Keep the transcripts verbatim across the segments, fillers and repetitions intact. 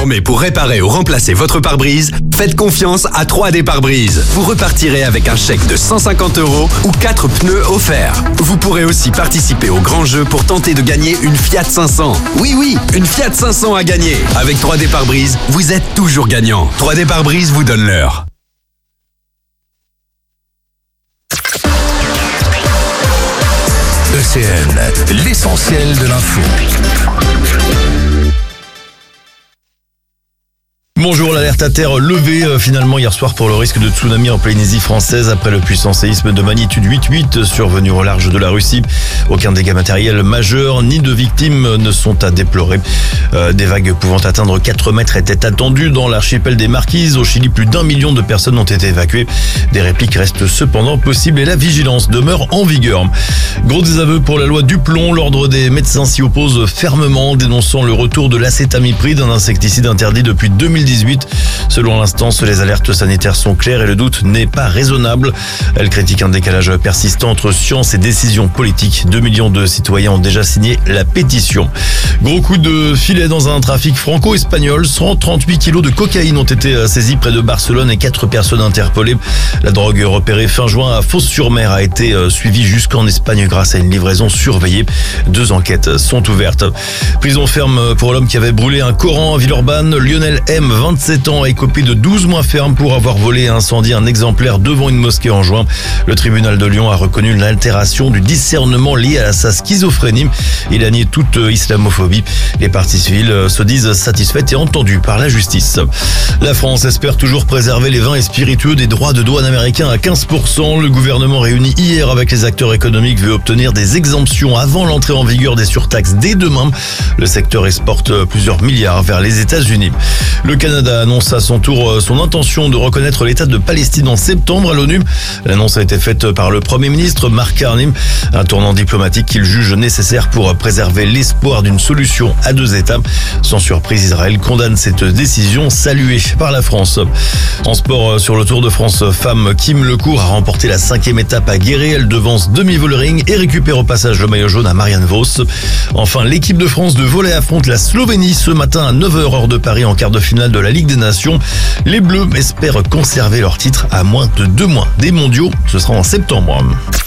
Désormais, pour réparer ou remplacer votre pare-brise, faites confiance à trois D Pare-Brise. Vous repartirez avec un chèque de cent cinquante euros ou quatre pneus offerts. Vous pourrez aussi participer au grand jeu pour tenter de gagner une Fiat cinq cents. Oui, oui, une Fiat cinq cents à gagner. Avec trois D Pare-Brise, vous êtes toujours gagnant. trois D Pare-Brise vous donne l'heure. E C N, l'essentiel de l'info. Bonjour, l'alerte à terre levée euh, finalement hier soir pour le risque de tsunami en Polynésie française après le puissant séisme de magnitude huit virgule huit survenu au large de la Russie. Aucun dégât matériel majeur ni de victimes ne sont à déplorer. Euh, des vagues pouvant atteindre quatre mètres étaient attendues dans l'archipel des Marquises. Au Chili, plus d'un million de personnes ont été évacuées. Des répliques restent cependant possibles et la vigilance demeure en vigueur. Gros désaveu pour la loi Duplon. L'ordre des médecins s'y oppose fermement, dénonçant le retour de l'acétamipride, un insecticide interdit depuis deux mille dix-huit. Selon l'instance, les alertes sanitaires sont claires et le doute n'est pas raisonnable. Elle critique un décalage persistant entre science et décision politique. deux millions de citoyens ont déjà signé la pétition. Gros coup de filet dans un trafic franco-espagnol. cent trente-huit kilos de cocaïne ont été saisis près de Barcelone et quatre personnes interpellées. La drogue repérée fin juin à Fos-sur-Mer a été suivie jusqu'en Espagne grâce à une livraison surveillée. Deux enquêtes sont ouvertes. Prison ferme pour l'homme qui avait brûlé un Coran à Villeurbanne. Lionel M, vingt-sept ans, a écopé de douze mois ferme pour avoir volé et incendié un exemplaire devant une mosquée en juin. Le tribunal de Lyon a reconnu une altération du discernement liée à sa schizophrénie. Il a nié toute islamophobie. Les parties civiles se disent satisfaites et entendues par la justice. La France espère toujours préserver les vins et spiritueux des droits de douane américains à quinze pour cent. Le gouvernement réuni hier avec les acteurs économiques veut obtenir des exemptions avant l'entrée en vigueur des surtaxes dès demain. Le secteur exporte plusieurs milliards vers les États-Unis. Le Canada annonce à son tour son intention de reconnaître l'État de Palestine en septembre à l'ONU. L'annonce a été faite par le Premier ministre Mark Carney, un tournant diplomatique qu'il juge nécessaire pour préserver l'espoir d'une solution à deux États. Sans surprise, Israël condamne cette décision saluée par la France. En sport, sur le Tour de France femmes, Kim Lecourt a remporté la cinquième étape à Guéret. Elle devance Demi Vollering et récupère au passage le maillot jaune à Marianne Vos. Enfin, l'équipe de France de volley affronte la Slovénie ce matin à neuf heures heure de Paris en quart de finale de la Ligue des Nations. Les Bleus espèrent conserver leur titre à moins de deux mois des mondiaux. Ce sera en septembre.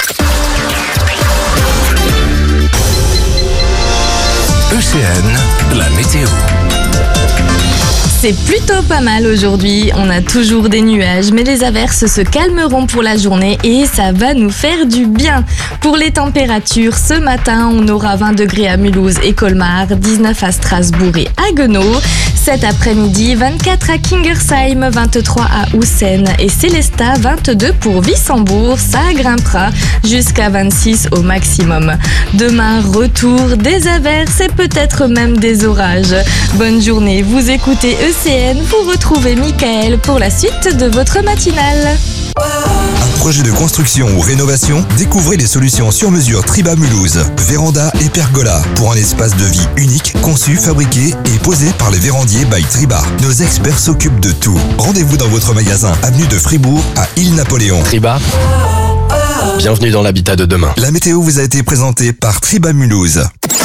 E C N, la météo. C'est plutôt pas mal aujourd'hui, on a toujours des nuages, mais les averses se calmeront pour la journée et ça va nous faire du bien. Pour les températures, ce matin, on aura vingt degrés à Mulhouse et Colmar, dix-neuf à Strasbourg et Haguenau. Cet après-midi, vingt-quatre à Kingersheim, vingt-trois à Houssen et Célestat, vingt-deux pour Wissembourg. Ça grimpera jusqu'à vingt-six au maximum. Demain, retour des averses et peut-être même des orages. Bonne journée, vous écoutez E C N, vous retrouvez Michael pour la suite de votre matinale. Un projet de construction ou rénovation? Découvrez les solutions sur mesure Triba Mulhouse. Véranda et pergola pour un espace de vie unique, conçu, fabriqué et posé par les vérandiers by Triba. Nos experts s'occupent de tout. Rendez-vous dans votre magasin, avenue de Fribourg à Île-Napoléon. Triba, bienvenue dans l'habitat de demain. La météo vous a été présentée par Triba Mulhouse.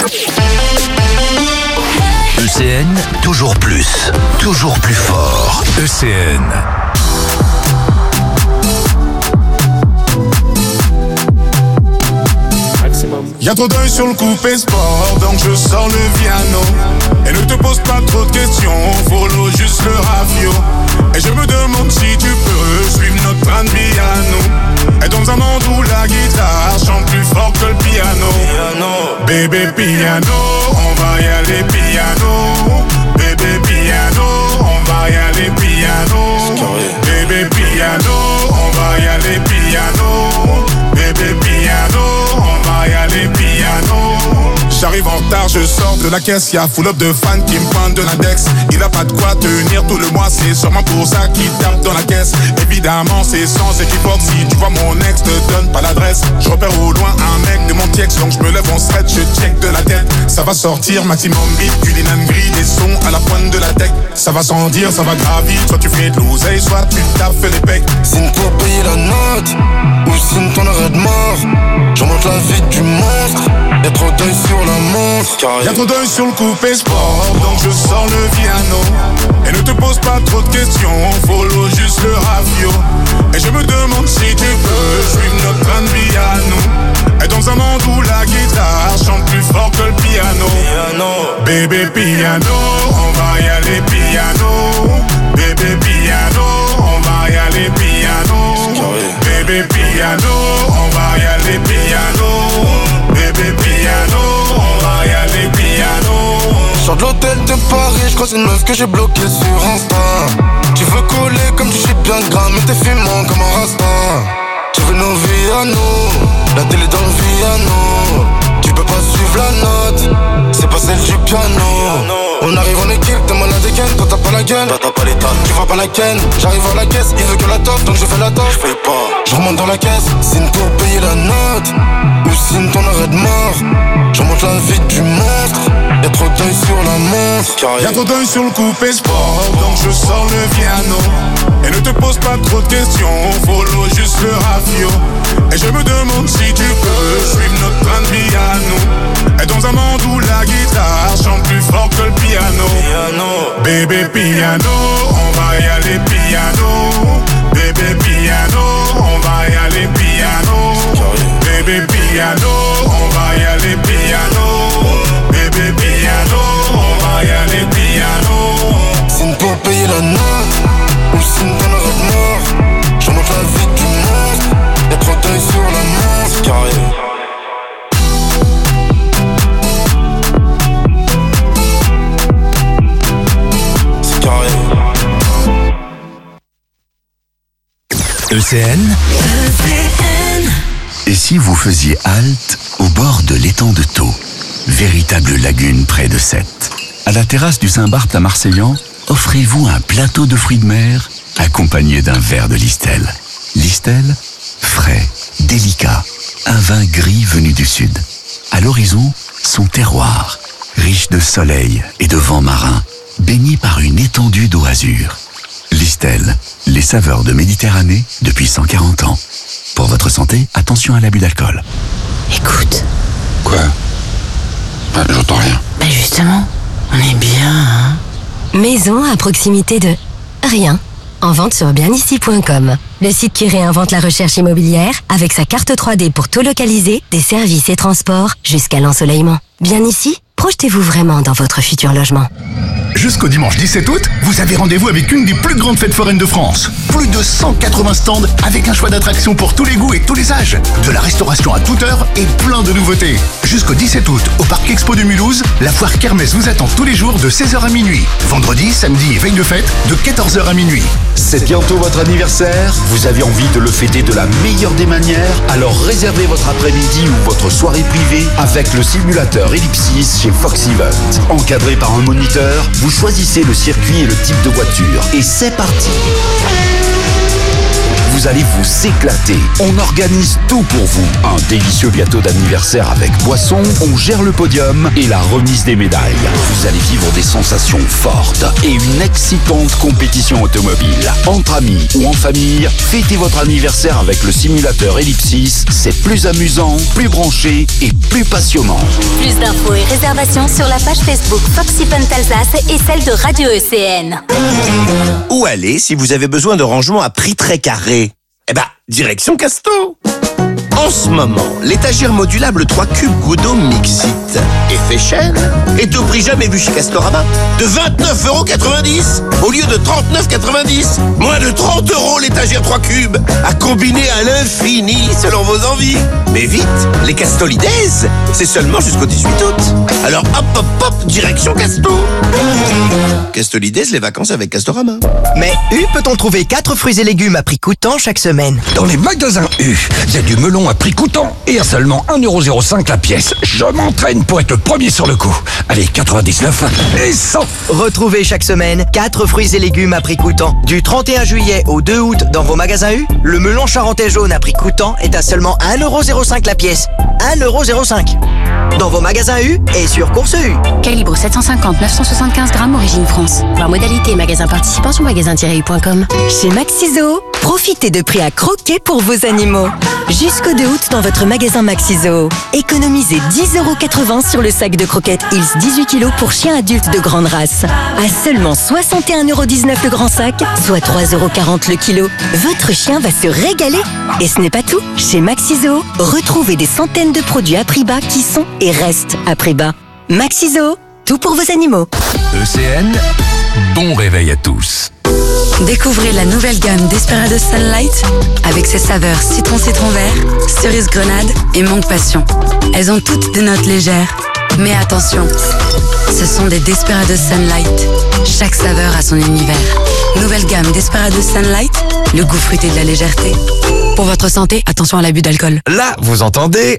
E C N, toujours plus, toujours plus fort. E C N. Y'a trop d'œil sur le coupé sport, donc je sors le piano. Et ne te pose pas trop de questions, follow juste le rafio. Et je me demande si tu peux suivre notre train de piano. Et dans un monde où la guitare chante plus fort que le piano. Bébé piano, on va y aller piano. Bébé piano, on va y aller piano. Bébé piano, on va y aller piano. Bébé piano, on va y aller piano. J'arrive en retard, je sors de la caisse, y'a full up de fans qui me pointent de l'index. Il a pas de quoi tenir tout le mois, c'est sûrement pour ça qu'il tape dans la caisse. Évidemment c'est sans équivoque, si tu vois mon ex, te donne pas l'adresse. Je repère au loin un mec de mon tiex, donc je me lève en stretch, je check de la tête. Ça va sortir maximum vite, culinane gris, des sons à la pointe de la tech. Ça va sans dire, ça va grave vite, soit tu fais de l'oseille, soit tu tapes les pecs. Signe-toi payer la note, ou signe ton arrêt de mort. J'en monte la vie du monstre, Y'a trop d'œil sur la montre. Y'a trop d'œil sur le coupé sport, donc je sors le piano. Et ne te pose pas trop de questions, follow juste le rafio. Et je me demande si tu peux suivre notre train de vie à nous. Et dans un monde où la guitare chante plus fort que le piano. Piano. Bébé piano, on va y aller piano. Bébé piano, on va y aller piano. Bébé piano, on va y aller piano. Bébé piano, on va y aller piano. Sors de l'hôtel de Paris, je croise une meuf que j'ai bloquée sur Insta. Tu veux coller comme tu sais bien gras, mais t'es fumant comme un rasta. Tu veux nos vies à nous, la télé dans le piano. Tu peux pas suivre la note, c'est pas celle du piano. On arrive en équipe, t'es malade et ken, toi t'as pas la gueule, toi t'as pas l'état, tu vois pas la ken. J'arrive à la caisse, il veut que la toffe, donc je fais la toffe. Je fais pas, je remonte dans la caisse, signe pour payer la note, ou signe ton arrêt de mort. Je remonte la vie du monstre, y'a trop d'œil sur la montre. Y'a trop d'œil sur le coupé sport, donc je sors le piano. Et ne te pose pas trop de questions, follow juste le rafio. Et je me demande si tu peux suivre notre train de vie à nous. Et dans un monde où la guitare chante plus fort que le piano. Piano. Bébé piano, on va y aller piano. Bébé piano, on va y aller piano. Bébé piano, on va y aller piano. Bébé piano, on va y aller piano. Signe pour payer la note, ou signe ton arrêt de mort. Je remonte la vie du monstre, y'a trop d'œil sur la montre. Carré. E C N. Et si vous faisiez halte au bord de l'étang de Thau, véritable lagune près de Sète. À la terrasse du Saint-Barth à Marseillan, offrez-vous un plateau de fruits de mer accompagné d'un verre de Listel. Listel, frais, délicat, un vin gris venu du sud. À l'horizon, son terroir, riche de soleil et de vent marin, baigné par une étendue d'eau azur. Listel, les saveurs de Méditerranée depuis cent quarante ans. Pour votre santé, attention à l'abus d'alcool. Écoute. Quoi? Bah, j'entends rien. Bah justement, on est bien, hein. Maison à proximité de rien. En vente sur bien ici point com. Le site qui réinvente la recherche immobilière avec sa carte trois D pour tout localiser, des services et transports jusqu'à l'ensoleillement. Bien ici, projetez-vous vraiment dans votre futur logement. Jusqu'au dimanche dix-sept août, vous avez rendez-vous avec une des plus grandes fêtes foraines de France. Plus de cent quatre-vingts stands avec un choix d'attractions pour tous les goûts et tous les âges. De la restauration à toute heure et plein de nouveautés. Jusqu'au dix-sept août, au Parc Expo de Mulhouse, la foire Kermesse vous attend tous les jours de seize heures à minuit. Vendredi, samedi et veille de fête de quatorze heures à minuit. C'est bientôt votre anniversaire, vous avez envie de le fêter de la meilleure des manières, alors réservez votre après-midi ou votre soirée privée avec le simulateur Ellipsis chez Fox Event. Encadré par un moniteur, vous choisissez le circuit et le type de voiture. Et c'est parti! Vous allez vous éclater. On organise tout pour vous. Un délicieux gâteau d'anniversaire avec boisson, on gère le podium et la remise des médailles. Vous allez vivre des sensations fortes et une excitante compétition automobile. Entre amis ou en famille, fêtez votre anniversaire avec le simulateur Ellipsis. C'est plus amusant, plus branché et plus passionnant. Plus d'infos et réservations sur la page Facebook Fox Event Alsace et celle de Radio E C N. Où aller si vous avez besoin de rangement à prix très carré? Eh ben, direction Casto. En ce moment, l'étagère modulable trois cubes Goudo Mixit effet chaîne est au prix jamais vu chez Castorama de vingt-neuf euros quatre-vingt-dix au lieu de trente-neuf euros quatre-vingt-dix. Moins de trente euros l'étagère trois cubes à combiner à l'infini selon vos envies. Mais vite, les Castolides, c'est seulement jusqu'au dix-huit août. Alors hop hop hop, direction Casto. Castolides, les vacances avec Castorama. Mais U peut-on trouver quatre fruits et légumes à prix coûtant chaque semaine? Dans les magasins U, il y a du melon à prix coûtant et à seulement un euro zéro cinq la pièce. Je m'entraîne pour être le premier sur le coup. Allez, quatre-vingt-dix-neuf et cent. Retrouvez chaque semaine quatre fruits et légumes à prix coûtant. Du trente et un juillet au deux août dans vos magasins U, le melon charentais jaune à prix coûtant est à seulement un euro zéro cinq la pièce. un euro zéro cinq. Dans vos magasins U et sur Course U. Calibre sept cent cinquante neuf cent soixante-quinze grammes, origine France. Voir modalité et magasin participant sur magasin tiret u point com. Chez Maxiso, profitez de prix à croquer pour vos animaux. Jusqu'au deux août dans votre magasin Maxiso. Économisez dix euros quatre-vingts sur le sac de croquettes Hills dix-huit kilos pour chiens adultes de grande race. À seulement soixante et un euros dix-neuf le grand sac, soit trois euros quarante le kilo. Votre chien va se régaler. Et ce n'est pas tout. Chez Maxiso, retrouvez des centaines de produits à prix bas qui sont et restent à prix bas. Maxiso, tout pour vos animaux. E C N, bon réveil à tous. Découvrez la nouvelle gamme Desperados Sunlight avec ses saveurs citron citron vert, cerise grenade et mangue passion. Elles ont toutes des notes légères. Mais attention, ce sont des Desperados Sunlight. Chaque saveur a son univers. Nouvelle gamme Desperados Sunlight, le goût fruité de la légèreté. Pour votre santé, attention à l'abus d'alcool. Là, vous entendez?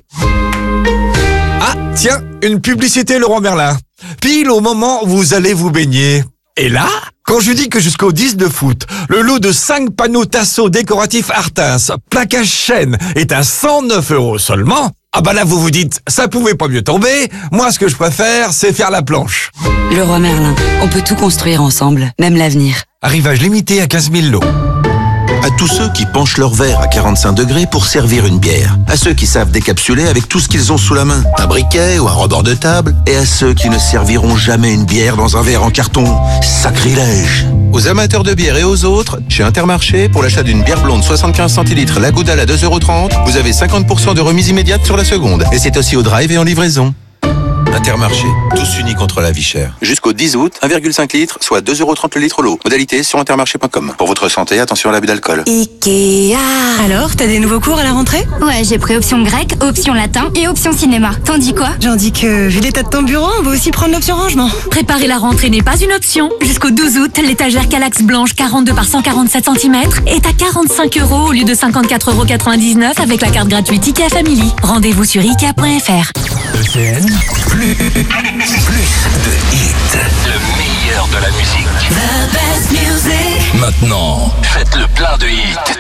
Ah, tiens, une publicité Leroy Merlin. Pile au moment où vous allez vous baigner. Et là, quand je dis que jusqu'au dix-neuf août, le lot de cinq panneaux tasseaux décoratifs Artins, plaquage chêne, est à cent neuf euros seulement, ah bah là vous vous dites, ça pouvait pas mieux tomber, moi ce que je préfère, c'est faire la planche. Leroy Merlin, on peut tout construire ensemble, même l'avenir. Arrivage limité à quinze mille lots. À tous ceux qui penchent leur verre à quarante-cinq degrés pour servir une bière. À ceux qui savent décapsuler avec tout ce qu'ils ont sous la main. Un briquet ou un rebord de table. Et à ceux qui ne serviront jamais une bière dans un verre en carton. Sacrilège. Aux amateurs de bière et aux autres, chez Intermarché, pour l'achat d'une bière blonde soixante-quinze centilitres, la Goudal à deux euros trente, vous avez cinquante pour cent de remise immédiate sur la seconde. Et c'est aussi au drive et en livraison. Intermarché, tous unis contre la vie chère. Jusqu'au dix août, un virgule cinq litres, soit deux euros trente le litre l'eau. Modalité sur intermarché point com. Pour votre santé, attention à l'abus d'alcool. Ikea. Alors, t'as des nouveaux cours à la rentrée? Ouais, j'ai pris option grec, option latin et option cinéma. T'en dis quoi? J'en dis que, vu l'état de ton bureau, on va aussi prendre l'option rangement. Préparer la rentrée n'est pas une option. Jusqu'au douze août, l'étagère Calax blanche quarante-deux par cent quarante-sept centimètres est à quarante-cinq euros au lieu de cinquante-quatre euros quatre-vingt-dix-neuf avec la carte gratuite Ikea Family. Rendez-vous sur ikea point f r. E C N, plus, plus de hits. Le meilleur de la musique. The best music. Maintenant, faites le plein de hits.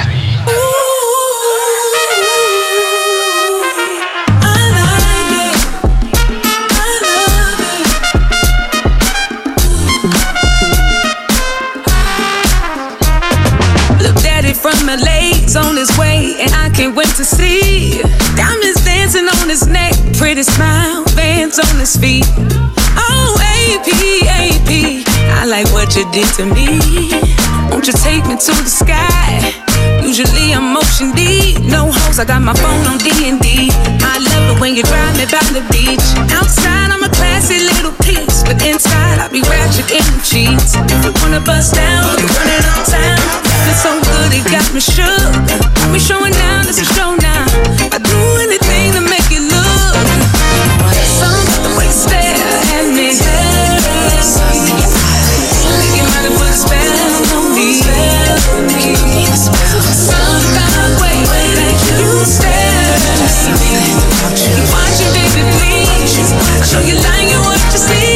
From L A's on his way, and I can't wait to see. Diamonds dancing on his neck, pretty smile, Vans on his feet. Oh, A P, A P, I like what you did to me. Won't you take me to the sky? Usually I'm motion deep, no hoes, I got my phone on D and D. I love it when you drive me by the beach. Outside I'm a classy little piece, but inside I be ratchet in the cheeks. If you wanna bust down, we run it on town. It's so good, it got me shook. Got me showing down, it's a show now. I do anything to make it look. Some way stare at me. Think you might have put a spell on me. Some kind of way that you stare at me. Watch it, baby, please. I know you like it, what you see.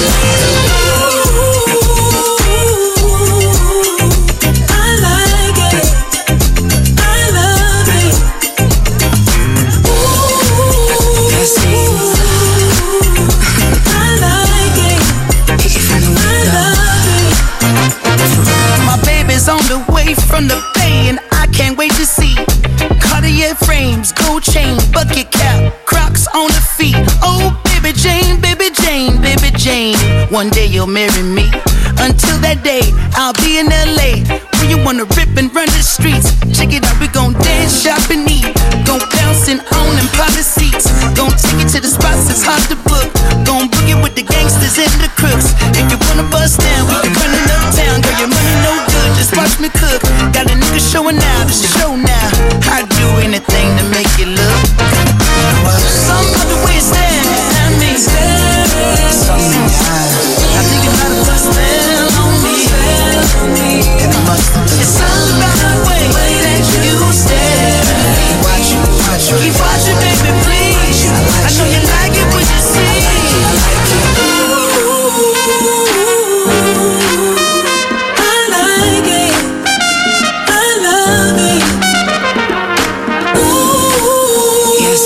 On the way from the bay, and I can't wait to see Cartier frames, gold chain, bucket cap, Crocs on the feet. Oh, baby Jane, baby Jane, baby Jane, one day you'll marry me. Until that day, I'll be in L A, where you wanna rip and run the streets. Check it out, we gon' dance, shop and eat. Gon' bounce and own and private seats. Gon' take it to the spots that's hard to book. Gon' boogie with the gangsters and the crooks. If you wanna bust down, we can run it uptown. Girl, your money no good, just watch me cook. Got a nigga showing out, it's a show now. I'd do anything to make it look. Some other way stand at me. I think you might have bust down on me. It's all about the way that you stare. Watch you, watch you. Keep watching, baby, please. I know you like it when you see. I like it. I love it. Ooh, yes,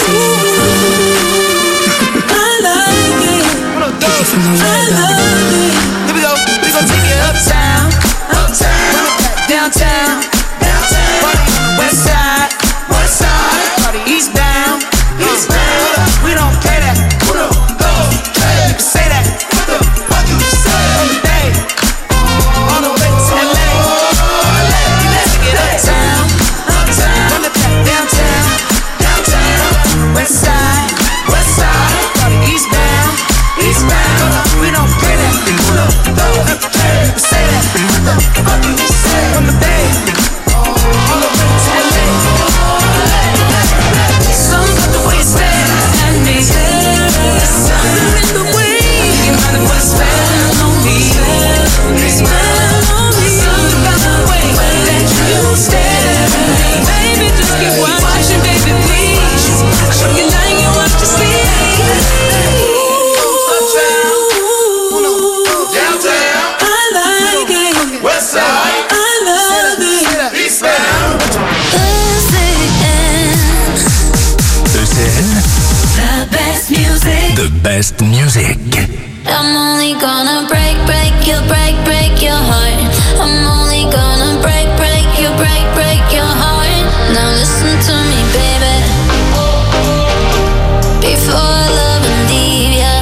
I like it. I love it. Here we go. We gon' take it uptown, uptown, downtown, downtown, west side, west side. I'm only gonna break, break you, break, break your heart. I'm only gonna break, break you, break, break your heart. Now listen to me, baby. Before I love and leave ya,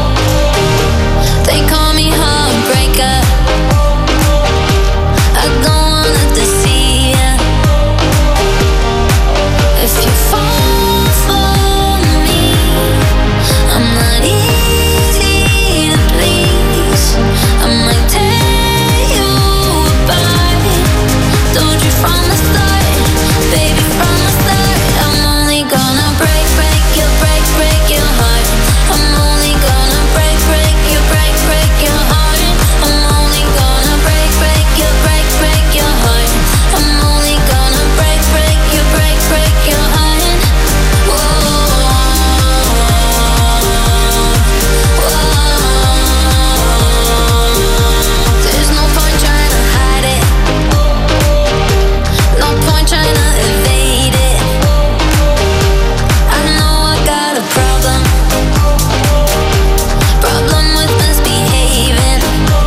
they call me heartbreaker. I don't wanna deceive ya. If you fall for me, I'm not easy to please. I might tear you apart. Told you from the start, baby, from the start. I'm only gonna break, break you, break, break your heart. I'm only gonna break, break you, break, break your heart. I'm only gonna break, break you, break, break your heart. I'm only gonna break, break you, break, break your heart. Whoa, whoa. There's no point trying to hide it. No point trying to evade it. I know I got a problem. Problem with misbehaving.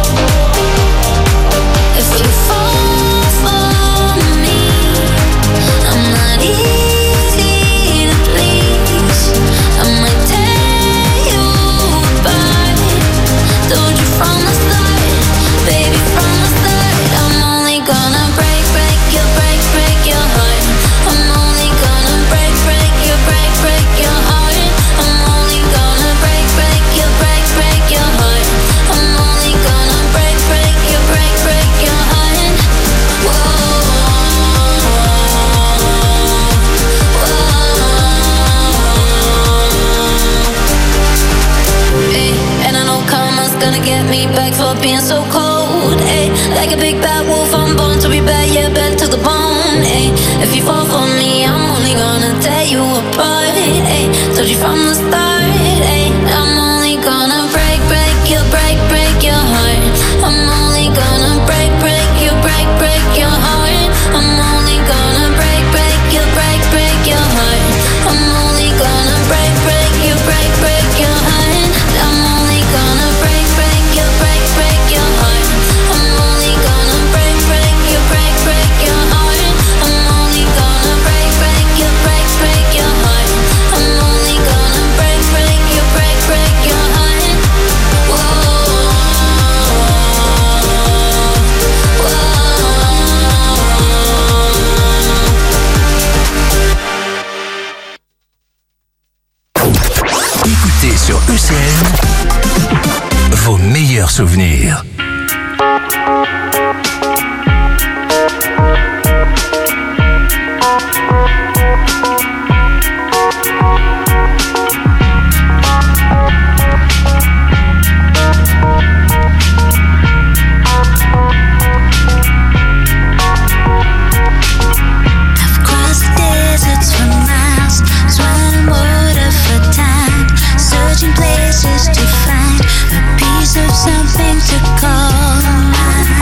If you fall for me, I'm not easy to please. I might tear you apart. Told you from the start, baby, from the start. I'm only gonna break, break you, break, break your heart. I'm only gonna break, break you, break, break your heart. I'm only gonna break, break you, break, break your heart. I'm only gonna break, break you, break, break your heart. Whoa, whoa. Hey, and I know karma's gonna get me back for being so cold. Hey, like a big bad wolf, I'm born to be bad, yeah, bad to the bone. Hey, if you fall for me, I'm only gonna tear you apart. Hey, told you from the start. Hey, I'm only gonna break, break you, break, break your heart. I'm only gonna break, break you, break, break your heart. I'm only gonna break, break you, break, break your heart. I'm only gonna break, break you, break, break your heart. I'm only gonna break, break you, break, break your heart. I'm only gonna break, break you, break, break your heart. I'm only gonna break, break you, break, break your heart. I'm only gonna break, break you, break, break your heart. Whoa, Écoutez sur E C N vos meilleurs souvenirs. I've crossed deserts for miles, swam water for time, searching places to find a piece of something to call mine.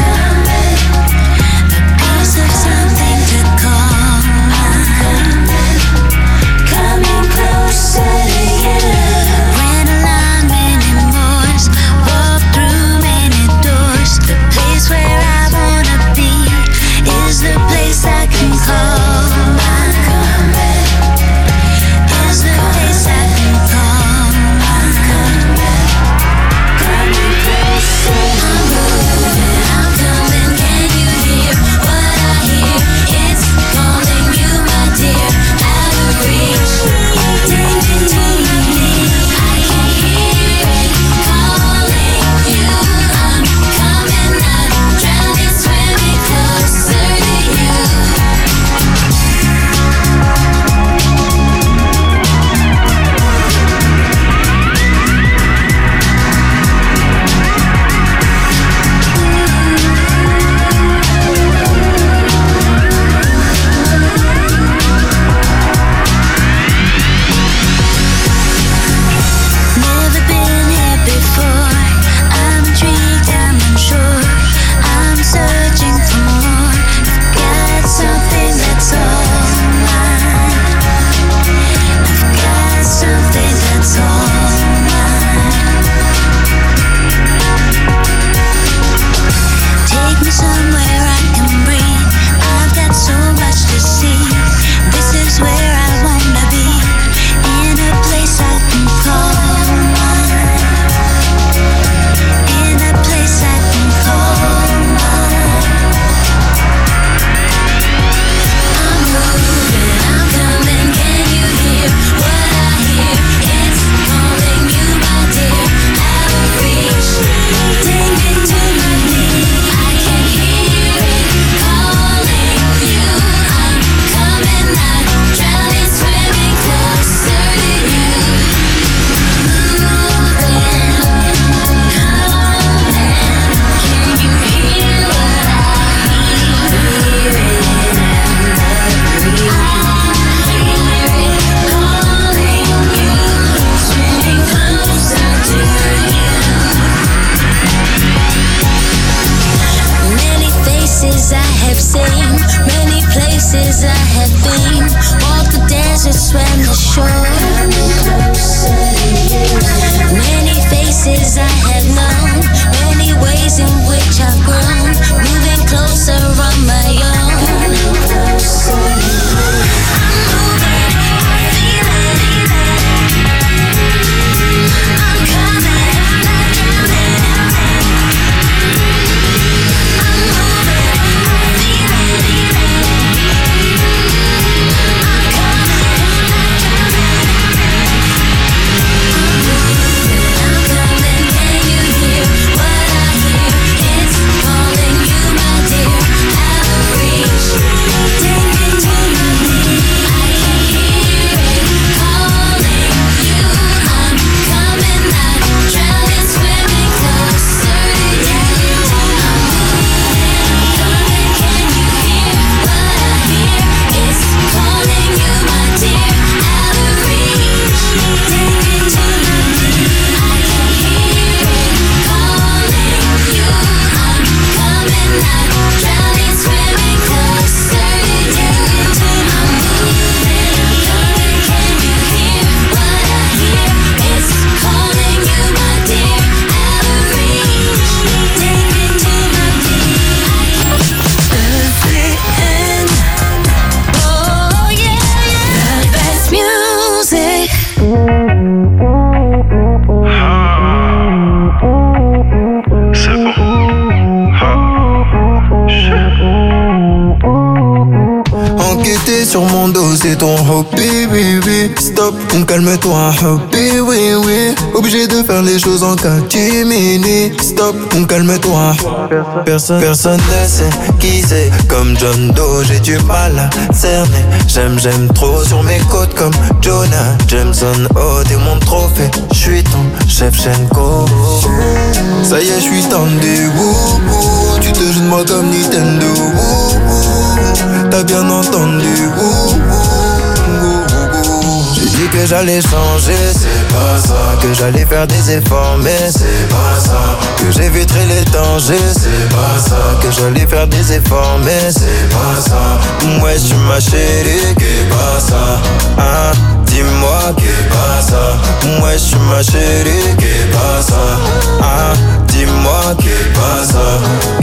sur mon dos, c'est ton hobby, oui, oui. Stop, calme-toi, hobby, oui, oui. Obligé de faire les choses en catimini. Stop, calme-toi. Personne, personne ne sait qui c'est. Comme John Doe, j'ai du mal à cerner. J'aime, j'aime trop sur mes côtes comme Jonah Jameson. Oh, t'es mon trophée. J'suis ton chef Shenko. Ça y est, j'suis tendu. Wouh, wouh. Tu te joues de moi comme Nintendo. Wouh, wouh. T'as bien entendu. Wouh, wouh. J'ai dit que j'allais changer, c'est pas ça. Que j'allais faire des efforts, mais c'est pas ça. Que j'éviterai les dangers, c'est pas ça. Que j'allais faire des efforts, mais c'est pas ça. Ouais, j'suis ma chérie, qu'est pas ça. Hein, dis-moi qu'est pas ça. Ouais, j'suis ma chérie, qu'est pas ça. Hein, dis-moi qu'est pas ça.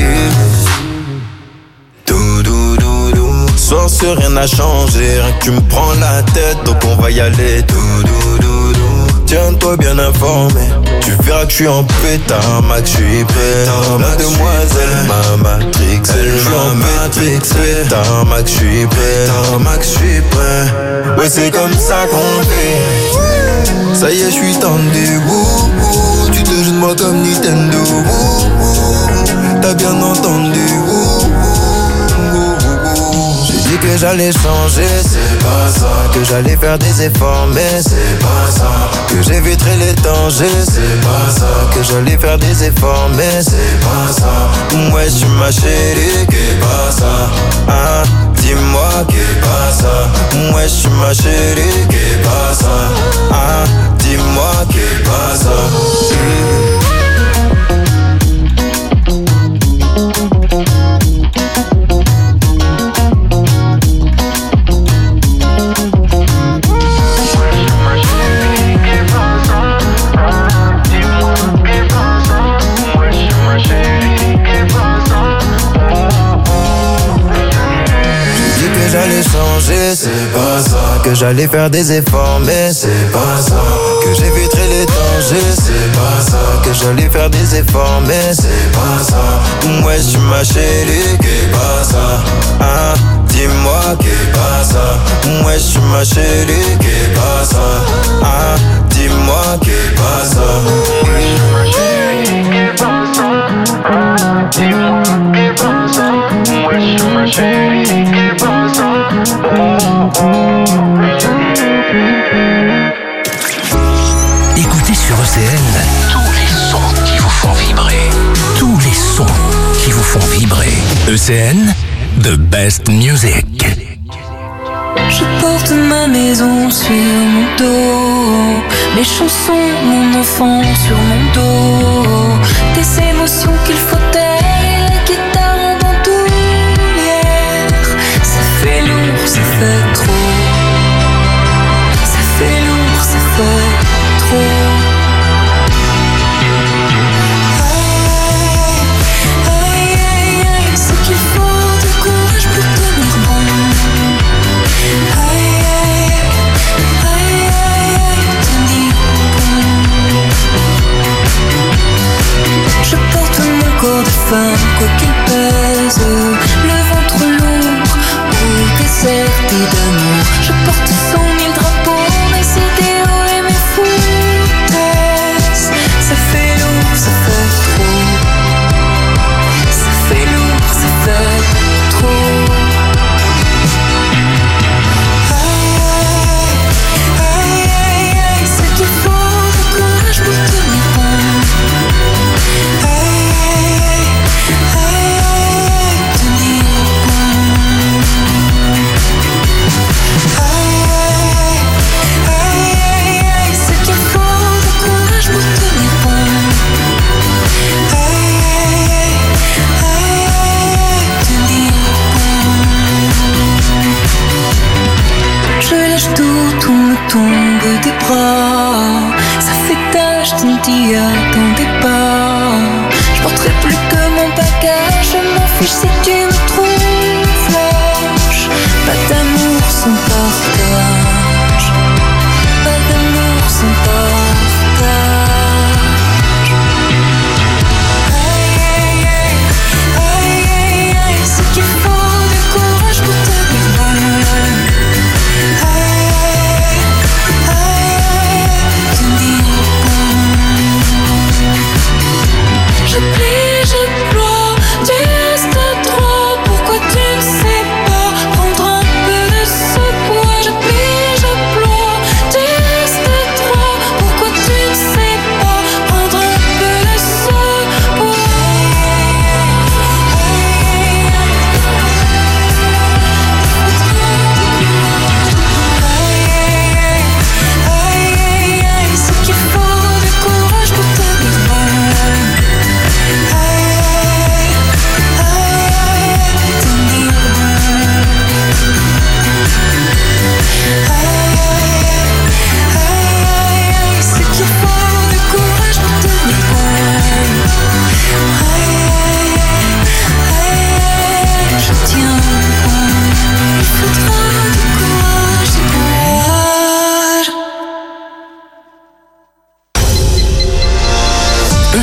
Dou dou dou dou. Soir sur rien n'a changé, rien que tu me prends la tête, donc on va y aller. Dou dou dou dou. Tiens-toi bien informé, tu verras que je suis en pétard, Max, je suis prêt. La demoiselle ma matrix, elle m'a matrix. Pétard, Max, je suis prêt. Max, je suis prêt. Ouais, c'est comme ça qu'on fait. Ça y est, je suis tendu. Wouh, wouh. Tu te joues de moi comme Nintendo. Wouh, wouh. T'as bien entendu. Wouh, que j'allais changer, c'est pas ça. Que j'allais faire des efforts, mais c'est pas ça. Que j'éviterai les dangers, c'est pas ça. Que j'allais faire des efforts, mais c'est pas ça. Ouais, j'suis ma chérie, qu'est pas ça. Hein, dis-moi qu'est pas ça. Ouais, j'suis ma chérie, qu'est pas ça. Hein, dis-moi qu'est pas ça. J'allais changer, c'est pas ça. Que j'allais faire des efforts, mais c'est pas ça. Que j'éviterai les dangers, c'est pas ça. Que j'allais faire des efforts, mais c'est pas ça. Ouais, j'suis ma chérie, qu'est pas ça. Hein, dis-moi qu'est pas ça. Ouais, j'suis ma chérie, qu'est pas ça. Hein, dis-moi qu'est pas ça. Ouais, j'suis ma chérie, qu'est pas ça. Hein, dis-moi qu'est pas ça. Ouais, j'suis ma chérie, qu'est pas ça. Écoutez sur E C N tous les sons qui vous font vibrer. Tous les sons qui vous font vibrer. E C N, the best music. Je porte ma maison sur mon dos, mes chansons, mon enfant sur mon dos, des émotions qu'il faut taire et la guitare en bandoulière. Ça fait lourd, ça fait trop. Ça fait lourd, ça fait trop. Je porte mon corps de femme, quoi qu'il pèse, le ventre lourd, au déserté d'amour. Je porte cent mille drapeaux, mes C D O et mes foutaises. Ça fait lourd, ça fait trop. Ça fait lourd, ça fait trop. C'est qu'il faut du courage pour tenir bon. Hey, hey, hey.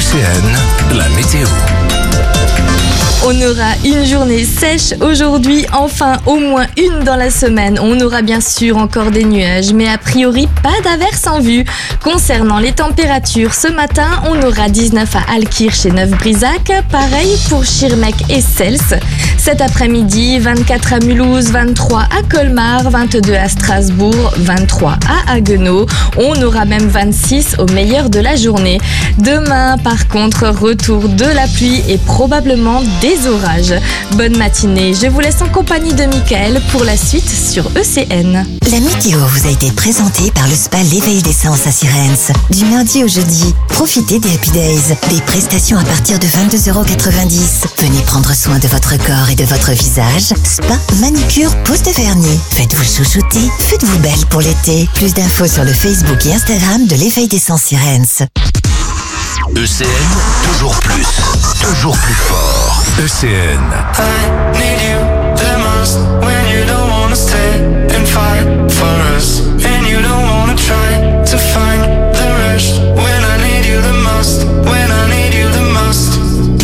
C N, la météo. On aura une journée sèche aujourd'hui, enfin au moins une dans la semaine. On aura bien sûr encore des nuages, mais a priori pas d'averses en vue. Concernant les températures, ce matin, on aura dix-neuf à Altkirch et Neuf-Brisac, pareil pour Schirmeck et Sels. Cet après-midi, vingt-quatre à Mulhouse, vingt-trois à Colmar, vingt-deux à Strasbourg, vingt-trois à Haguenau. On aura même vingt-six au meilleur de la journée. Demain, par contre, retour de la pluie et probablement des orages. Bonne matinée, je vous laisse en compagnie de Mickaël pour la suite sur E C N. La météo vous a été présentée par le spa L'éveil des sens à Sirens. Du lundi au jeudi, profitez des Happy Days. Des prestations à partir de vingt-deux euros quatre-vingt-dix. Venez prendre soin de votre corps et de votre visage. Spa, manicure, pose de vernis. Faites-vous chouchouter, faites-vous belle pour l'été. Plus d'infos sur le Facebook et Instagram de L'éveil des sens Sirens. E C N, toujours plus, toujours plus fort. E C N. I need you the most when you don't wanna stay and fight for us, and you don't wanna try to find the rush. When I need you the most, when I need you the most.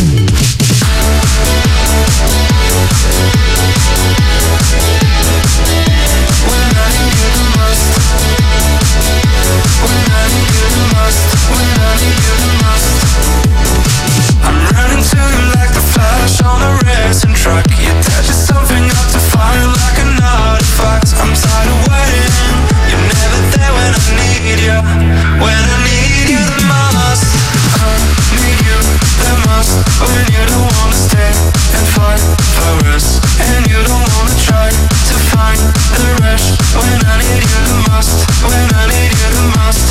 When I need you the most. When I need you the most. When I need you the most. I'm running to you like the flash on a racing truck. You touch something up to fire like an artifact. I'm tired of waiting. You're never there when I need you. When I need you the most. I need you the most. When you don't wanna stay and fight for us, and you don't wanna try to find the rush. When I need you the most. When I need you the most.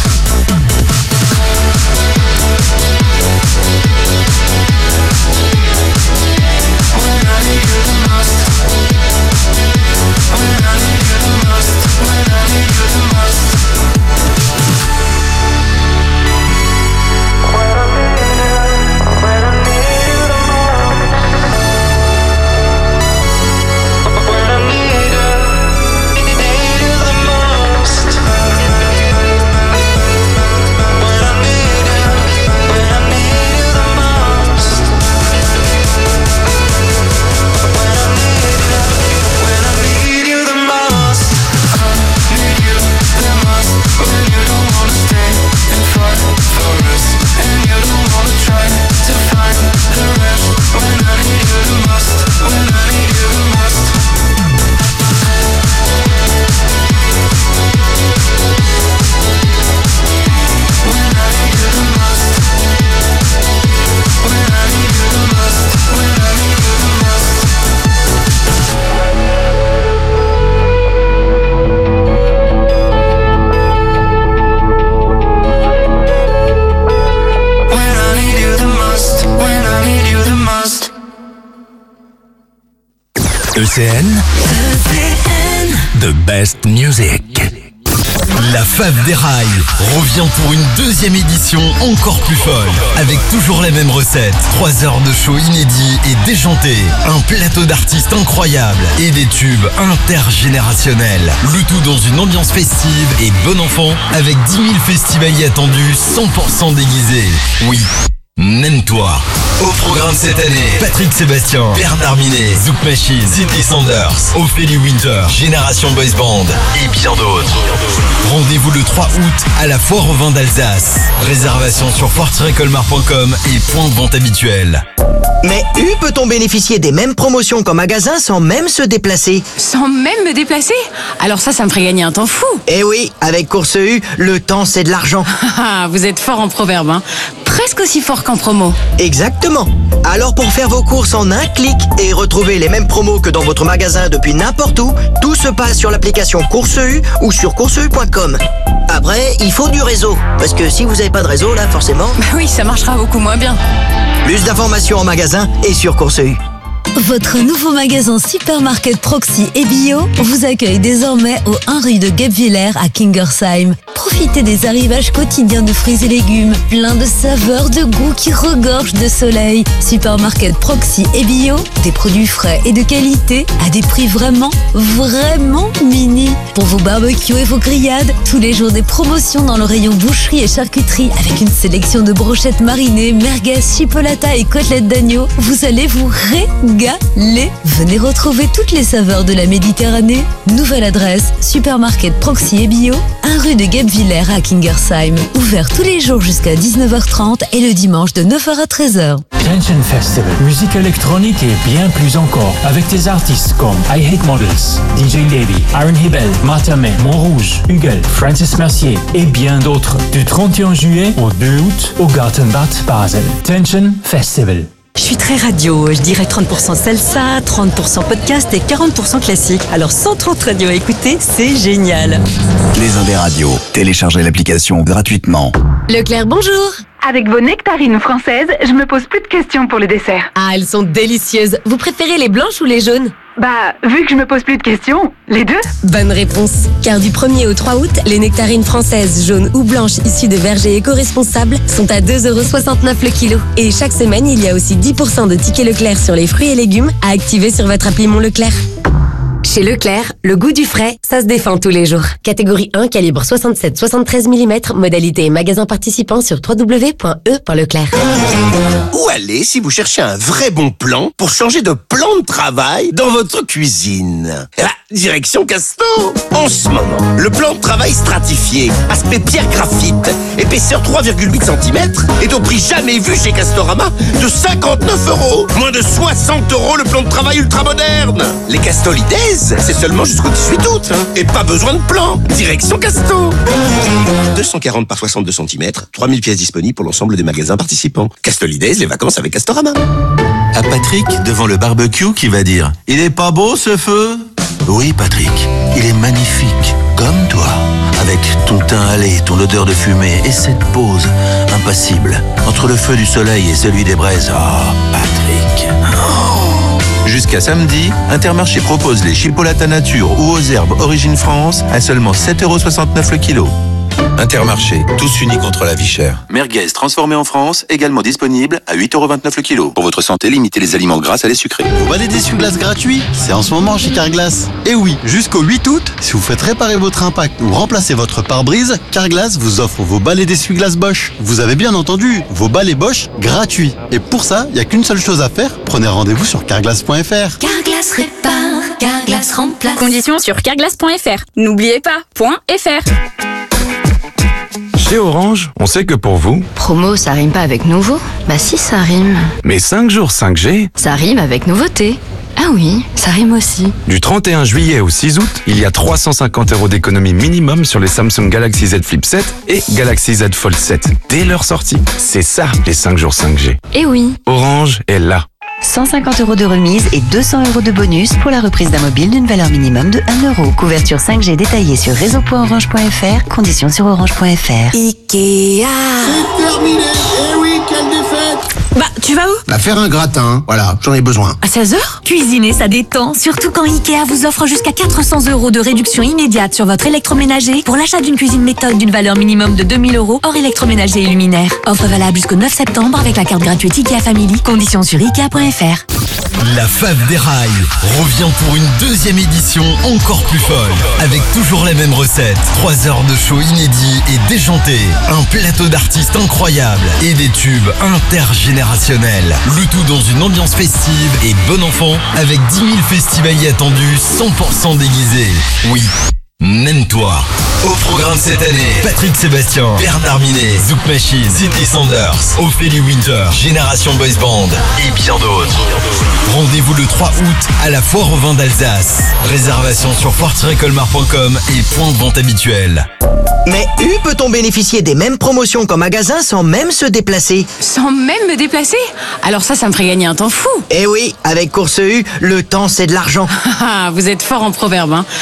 When I need you the most. When I need you the most. When I need you the most. When I need you, when I need you the most. When I need you, need you the most. When I need you, when I need you the most. When I need you, when I need you the most. I need you the most. When you don't wanna stay and fight for us, and you don't wanna try to find the rush. When I need you the most. When I need you the most. When I need you the most. When I need you the most. When I need you the most. When I need you the most. When I need you the most. E C N, the best music. La Fave des Rails revient pour une deuxième édition encore plus folle, avec toujours les mêmes recettes, trois heures de show inédit et déjanté, un plateau d'artistes incroyables et des tubes intergénérationnels. Le tout dans une ambiance festive et bon enfant, avec dix mille festivaliers attendus cent pour cent déguisés. Oui, même toi. Au programme cette année, Patrick Sébastien, Bernard Minet, Zouk Machine, Sidney Sanders, Ophélie Winter, Génération Boys Band et bien d'autres. Rendez-vous le trois août à la Foire au vin d'Alsace. Réservation sur foire tiret colmar point com et point de vente habituel. Mais U peut-on bénéficier des mêmes promotions qu'en magasin sans même se déplacer? Sans même me déplacer? Alors ça, ça me ferait gagner un temps fou. Eh oui, avec Course U, le temps c'est de l'argent. Vous êtes fort en proverbe, hein. Presque aussi fort qu'en promo. Exactement. Alors pour faire vos courses en un clic et retrouver les mêmes promos que dans votre magasin depuis n'importe où, tout se passe sur l'application Course U ou sur course u point com. Après, il faut du réseau, parce que si vous n'avez pas de réseau, là, forcément... Bah oui, ça marchera beaucoup moins bien. Plus d'informations en magasin et sur Course U. Votre nouveau magasin Supermarket Proxy et Bio vous accueille désormais au un rue de Guebwiller à Kingersheim. Profitez des arrivages quotidiens de fruits et légumes, plein de saveurs, de goûts qui regorgent de soleil. Supermarket Proxy et Bio, des produits frais et de qualité à des prix vraiment, vraiment mini. Pour vos barbecues et vos grillades, tous les jours des promotions dans le rayon boucherie et charcuterie avec une sélection de brochettes marinées, merguez, chipolata et côtelettes d'agneau. Vous allez vous régaler. Venez retrouver toutes les saveurs de la Méditerranée. Nouvelle adresse, Supermarket Proxy et Bio, un rue de Guebwiller à Kingersheim. Ouvert tous les jours jusqu'à dix-neuf heures trente et le dimanche de neuf heures à treize heures. Tension Festival, musique électronique et bien plus encore, avec des artistes comme I Hate Models, D J Levy, Aaron Hibel, Matamé, Montrouge, Hugel, Francis Mercier et bien d'autres. Du trente et un juillet au deux août au Gartenbad Basel. Tension Festival. Je suis très radio, je dirais trente pour cent salsa, trente pour cent podcast et quarante pour cent classique. Alors cent trente radios à écouter, c'est génial. Les Indes radios, téléchargez l'application gratuitement. Leclerc, bonjour. Avec vos nectarines françaises, je me pose plus de questions pour le dessert. Ah, elles sont délicieuses. Vous préférez les blanches ou les jaunes ? Bah, vu que je me pose plus de questions, les deux. Bonne réponse. Car du premier au trois août, les nectarines françaises, jaunes ou blanches issues de vergers éco-responsables sont à deux euros soixante-neuf le kilo. Et chaque semaine, il y a aussi dix pour cent de tickets Leclerc sur les fruits et légumes à activer sur votre appli Mon Leclerc. Chez Leclerc, le goût du frais, ça se défend tous les jours. Catégorie un, calibre soixante-sept soixante-treize millimètres, modalité et magasin participant sur w w w point e point leclerc. Où aller si vous cherchez un vrai bon plan pour changer de plan de travail dans votre cuisine? Eh ben, direction Casto. En ce moment, le plan de travail stratifié, aspect pierre graphite, épaisseur trois virgule huit centimètres, est au prix jamais vu chez Castorama de cinquante-neuf euros. Moins de soixante euros le plan de travail ultra moderne. Les Castolides, c'est seulement jusqu'au dix-huit août. Hein. Et pas besoin de plan. Direction Casto. deux cent quarante par soixante-deux centimètres, trois mille pièces disponibles pour l'ensemble des magasins participants. Castolides, les vacances avec Castorama. À Patrick, devant le barbecue, qui va dire « Il est pas beau ce feu ?» Oui, Patrick, il est magnifique, comme toi. Avec ton teint hâlé, ton odeur de fumée et cette pause impassible entre le feu du soleil et celui des braises. Oh, Patrick. Oh. Jusqu'à samedi, Intermarché propose les chipolata nature ou aux herbes Origine France à seulement sept euros soixante-neuf le kilo. Intermarché, tous unis contre la vie chère. Merguez transformé en France, également disponible à huit euros vingt-neuf le kilo. Pour votre santé, limitez les aliments gras à les sucrés. Vous balais d'essuie-glace gratuit, c'est en ce moment chez Carglass. Et oui, jusqu'au huit août, si vous faites réparer votre impact ou remplacer votre pare-brise, Carglass vous offre vos balais d'essuie-glace Bosch. Vous avez bien entendu, vos balais Bosch gratuits. Et pour ça, il n'y a qu'une seule chose à faire, prenez rendez-vous sur carglass point f r. Carglass répare, Carglass remplace. Conditions sur carglass point f r. N'oubliez pas, .fr. Chez Orange, on sait que pour vous... Promo, ça rime pas avec nouveau? Bah si, ça rime. Mais cinq jours cinq G... Ça rime avec nouveauté. Ah oui, ça rime aussi. Du trente et un juillet au six août, il y a trois cent cinquante euros d'économie minimum sur les Samsung Galaxy Z Flip sept et Galaxy Z Fold sept. Dès leur sortie, c'est ça les cinq jours cinq G. Eh oui. Orange est là. cent cinquante euros de remise et deux cents euros de bonus pour la reprise d'un mobile d'une valeur minimum de un euro. Couverture cinq G détaillée sur réseau point orange point f r. Conditions sur orange point f r. Ikea. C'est terminé. Eh oui, quelle défaite. Bah, tu vas où? Bah, faire un gratin. Voilà, j'en ai besoin. À seize heures? Cuisiner, ça détend. Surtout quand Ikea vous offre jusqu'à quatre cents euros de réduction immédiate sur votre électroménager pour l'achat d'une cuisine méthode d'une valeur minimum de deux mille euros hors électroménager et luminaire. Offre valable jusqu'au neuf septembre avec la carte gratuite Ikea Family. Conditions sur ikea point f r. La Fave des Rails revient pour une deuxième édition encore plus folle. Avec toujours les mêmes recettes, trois heures de show inédit et déjanté, un plateau d'artistes incroyables et des tubes intergénérationnels. Le tout dans une ambiance festive et bon enfant avec dix mille festivaliers attendus cent pour cent déguisés. Oui, même toi. Au programme cette année, Patrick Sébastien, Bernard Minet, Zouk Machine, City Sanders, Ophélie Winter, Génération Boys Band et bien d'autres. Rendez-vous le trois août à la Foire au vin d'Alsace. Réservation sur foire tiret colmar point com et point de vente habituel. Mais U peut-on bénéficier des mêmes promotions qu'en magasin sans même se déplacer? Sans même me déplacer? Alors ça, ça me ferait gagner un temps fou. Eh oui, avec Course U, le temps c'est de l'argent. Ah, vous êtes fort en proverbe, hein. Prêt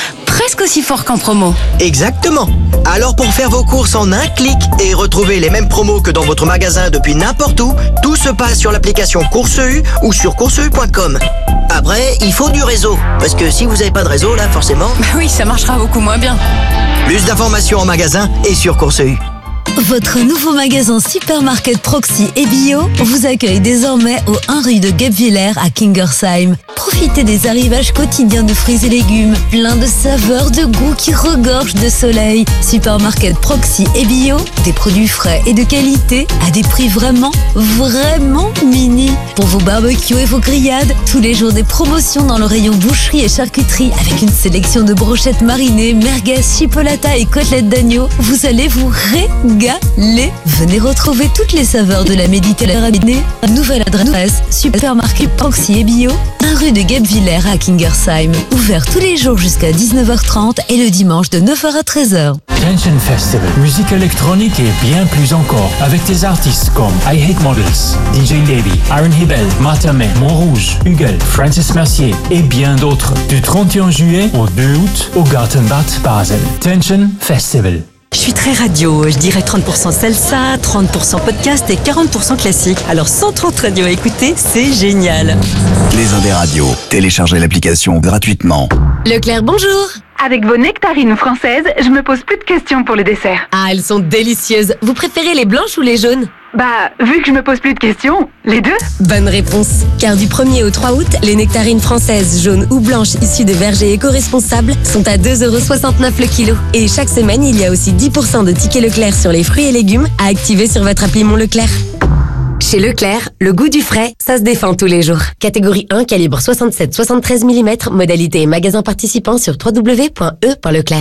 presque aussi fort qu'en promo. Exactement. Alors pour faire vos courses en un clic et retrouver les mêmes promos que dans votre magasin depuis n'importe où, tout se passe sur l'application Course E U ou sur course e u point com. Après, il faut du réseau. Parce que si vous n'avez pas de réseau, là, forcément... Bah oui, ça marchera beaucoup moins bien. Plus d'informations en magasin et sur Course E U. Votre nouveau magasin Supermarket Proxy et Bio vous accueille désormais au un rue de Guebwiller à Kingersheim. Profitez des arrivages quotidiens de fruits et légumes, plein de saveurs, de goûts qui regorgent de soleil. Supermarket Proxy et Bio, des produits frais et de qualité à des prix vraiment, vraiment mini. Pour vos barbecues et vos grillades, tous les jours des promotions dans le rayon boucherie et charcuterie avec une sélection de brochettes marinées, merguez, chipolata et côtelettes d'agneau. Vous allez vous régaler. Venez retrouver toutes les saveurs de la Méditerranée. Nouvelle adresse, Supermarket Proxy et Bio, un rue de Guebwiller à Kingersheim. Ouvert tous les jours jusqu'à dix-neuf heures trente et le dimanche de neuf heures à treize heures. Tension Festival, musique électronique et bien plus encore, avec des artistes comme I Hate Models, D J Lady, Aaron Hibel, Matamé, Montrouge, Hugel, Francis Mercier et bien d'autres. Du trente et un juillet au deux août au Gartenbad Basel. Tension Festival. Je suis très radio, je dirais trente pour cent salsa, trente pour cent podcast et quarante pour cent classique. Alors cent trente radios à écouter, c'est génial. Les Indes radios, téléchargez l'application gratuitement. Leclerc, bonjour. Avec vos nectarines françaises, je me pose plus de questions pour le dessert. Ah, elles sont délicieuses. Vous préférez les blanches ou les jaunes ? Bah, vu que je me pose plus de questions, les deux ? Bonne réponse. Car du premier au trois août, les nectarines françaises jaunes ou blanches issues de vergers éco-responsables sont à deux euros soixante-neuf le kilo. Et chaque semaine, il y a aussi dix pour cent de tickets Leclerc sur les fruits et légumes à activer sur votre appli Mon Leclerc. Chez Leclerc, le goût du frais, ça se défend tous les jours. Catégorie un, calibre soixante-sept soixante-treize millimètres, modalité et magasin participant sur w w w point e point leclerc.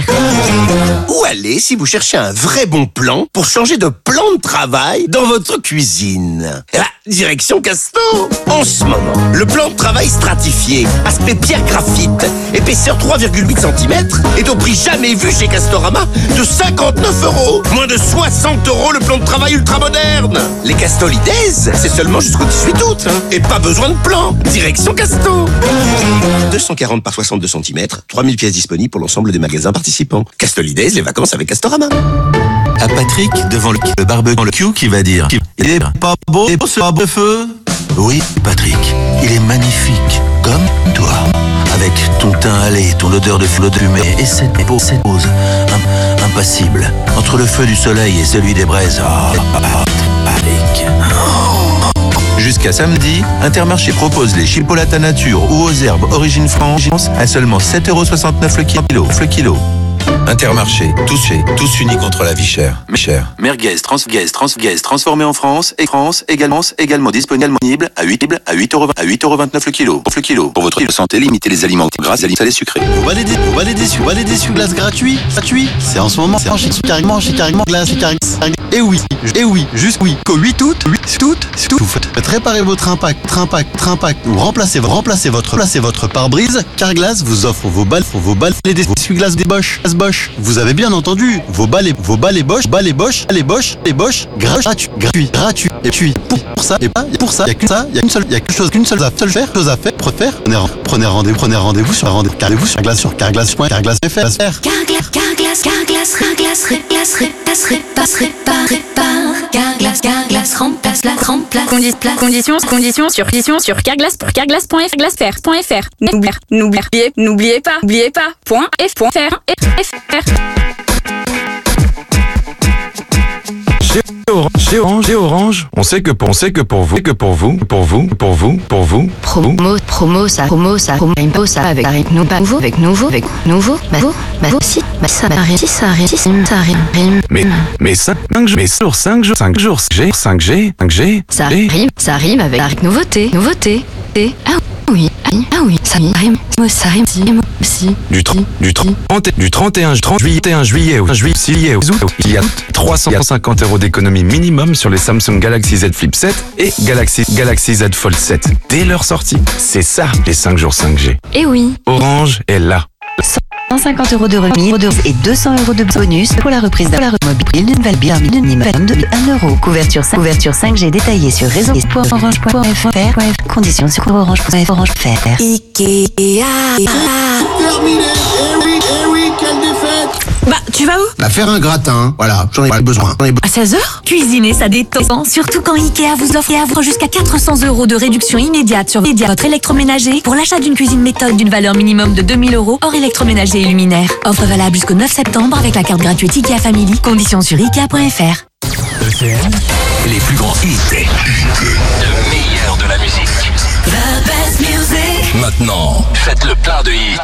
Où aller si vous cherchez un vrai bon plan pour changer de plan de travail dans votre cuisine ? Eh ben, direction Casto. En ce moment, le plan de travail stratifié, aspect pierre graphite, épaisseur trois virgule huit centimètres, est au prix jamais vu chez Castorama de cinquante-neuf euros. Moins de soixante euros le plan de travail ultra moderne. Les Castolides, c'est seulement jusqu'au dix-huit août, hein. Et pas besoin de plan. Direction Casto. deux cent quarante par soixante-deux centimètres, trois mille pièces disponibles pour l'ensemble des magasins participants. Castolides, les vacances avec Castorama. À Patrick, devant le, le barbecue qui va dire il est pas beau, et ce beau feu. Oui, Patrick, il est magnifique, comme toi. Avec ton teint hâlé, ton odeur de fumée et cette peau, cette pose im- impassible entre le feu du soleil et celui des braises. Oh, Patrick. Jusqu'à samedi, Intermarché propose les chipolata nature ou aux herbes origine France à seulement sept euros soixante-neuf le kilo. Le kilo. Intermarché, tous chez, tous unis contre la vie chère. Mais cher. Merguez, transguez, transguez, transformé en France et France également, également disponible à huit euros vingt-neuf le kilo. Le kilo. Pour votre santé, limitez les aliments gras, les salés sucrés. Vous valez des, vous valez des, vous valez des glaces gratuits, gratuits. C'est en ce moment, c'est en chez carrément, chez carrément glace, carrément. Et oui, et oui, jusqu'au huit août, huit août, août, vous faites réparer votre impact, votre impact, votre impact, ou remplacer, remplacer votre, remplacer votre pare-brise. Carglass vous offre vos balles, vos balles, les essuie-glaces des Bosch, Bosch. Vous avez bien entendu, vos balles, vos balles Bosch, balles Bosch, les Bosch, les Bosch, gratuit, gratuit, gratuit. Et puis pour, pour ça, et pas pour ça, il y a qu'une ça, il y a qu'une seule, il y a quelque chose, qu'une seule à faire, chose à faire, préfère. Prenez, prenez rendez-vous, prenez rendez-vous sur rendez-vous, rendez-vous sur Carglass, sur Carglass point carglass point f r. Carglass, Carglass, Carglass, Carglass, Carglass, Carglass, répare, répare, répare. Carglass, Carglass, remplace, la remplace. Conditions, conditions sur conditions sur Carglass pour carglass point f r. N'oubliez, n'oubliez pas, n'oubliez pas. Point f point fr f r. Chez Orange, chez Orange, on sait que pour, on sait que pour vous, que pour vous, pour vous, pour vous, pour vous. Promo, promo, ça, promo, ça, promo, ça, avec, avec, nouveau, avec, nouveau, avec, nouveau, nouveau, nouveau, si, ça, si, ça, si, ça, rime. Mais, mais cinq jours, mais sur cinq jours, cinq jours, G, cinq G, cinq G. Ça rime, ça rime avec, avec nouveauté, nouveauté, et, ah oui, ah oui, ça rime, ça rime, si, du trente, du trente, du trente et un juillet au juillet au août, il y a trois cent cinquante euros d'économie minimum sur les Samsung Galaxy Z Flip sept et Galaxy, Galaxy Z Fold sept. Dès leur sortie, c'est ça, les cinq jours cinq G. Et oui. Orange est là. cent cinquante euros de remise et deux cents euros de bonus pour la reprise de la mobile d'une valeur minimum de un euro. Couverture cinq G détaillée sur réseau point orange point f r. Conditions sur orange point f r. Ikea. Terminé. Eh oui, eh oui. Bah, tu vas où? Bah, faire un gratin. Voilà, j'en ai pas besoin. J'en ai be- À seize heures? Cuisiner, ça détend. Surtout quand Ikea vous offre et offre jusqu'à quatre cents euros de réduction immédiate sur votre électroménager pour l'achat d'une cuisine méthode d'une valeur minimum de deux mille euros hors électroménager et luminaire. Offre valable jusqu'au neuf septembre avec la carte gratuite Ikea Family. Conditions sur ikea point f r. E C N, les plus grands hits. Le meilleur de la musique. The best music. Maintenant, faites le plein de hits.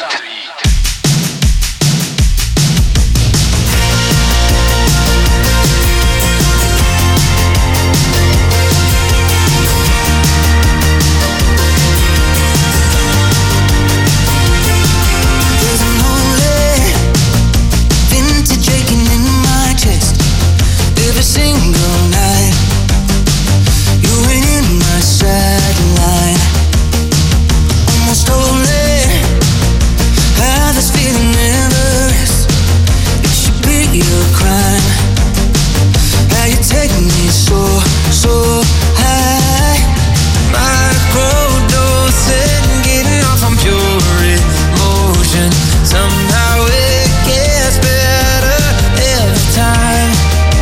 Every single night, you ain't in my sideline. Almost holy, have this feeling never is. It should be your crime. How you take me so, so high. Microdosing, getting off on pure emotion. Somehow it gets better every time.